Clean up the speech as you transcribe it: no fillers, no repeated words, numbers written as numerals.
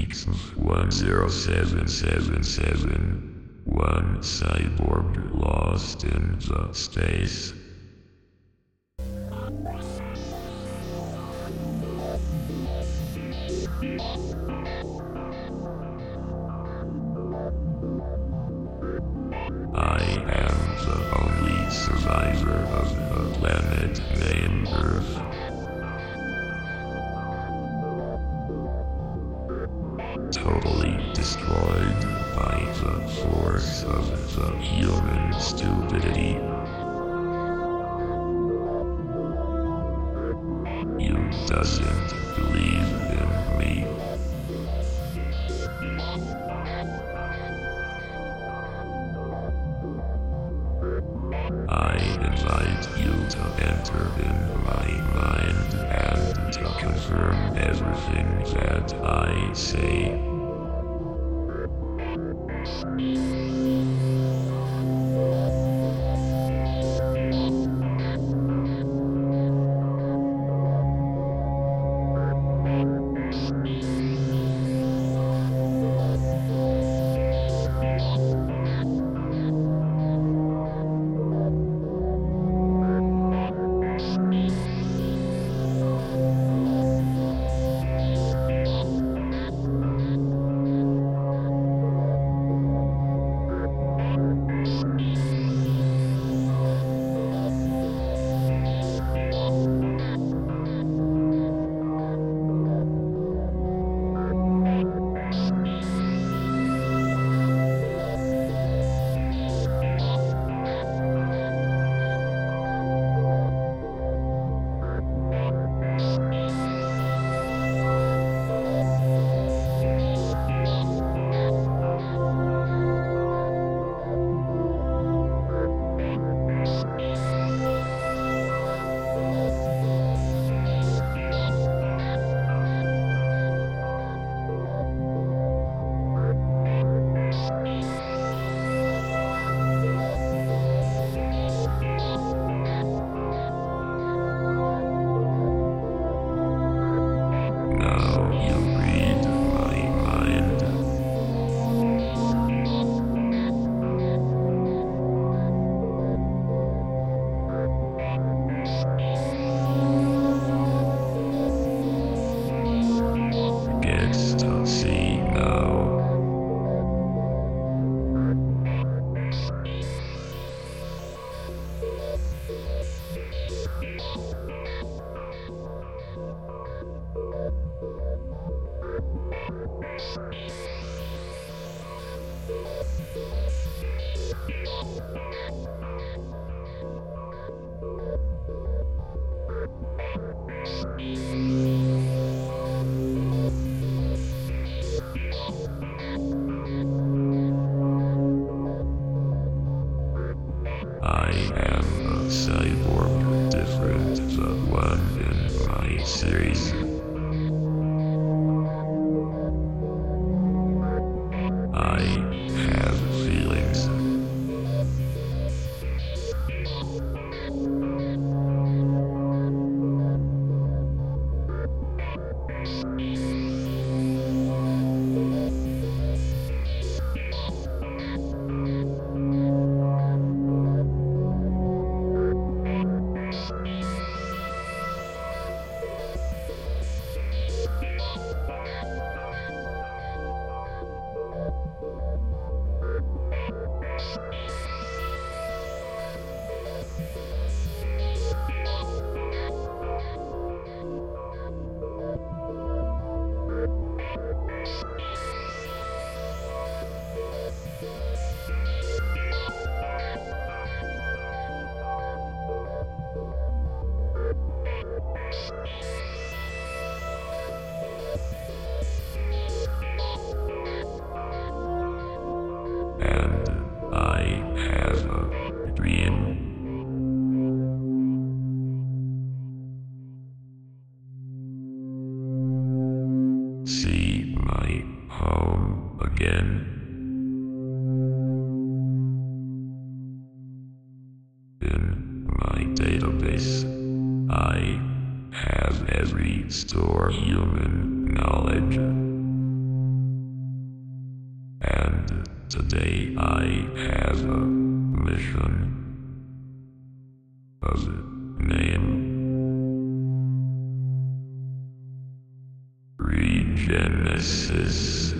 Weeks 10777. One cyborg lost in the space. I am the only survivor of a planet named Earth. Totally destroyed by the force of the human stupidity. You doesn't believe in me. I invite you to enter in my mind and to confirm everything that I say. I am a cyborg, different, the one in my series. I have feelings. And I have a dream. See my home again. In my database, I have every store human knowledge. Today I have a mission. Of name Regenesis.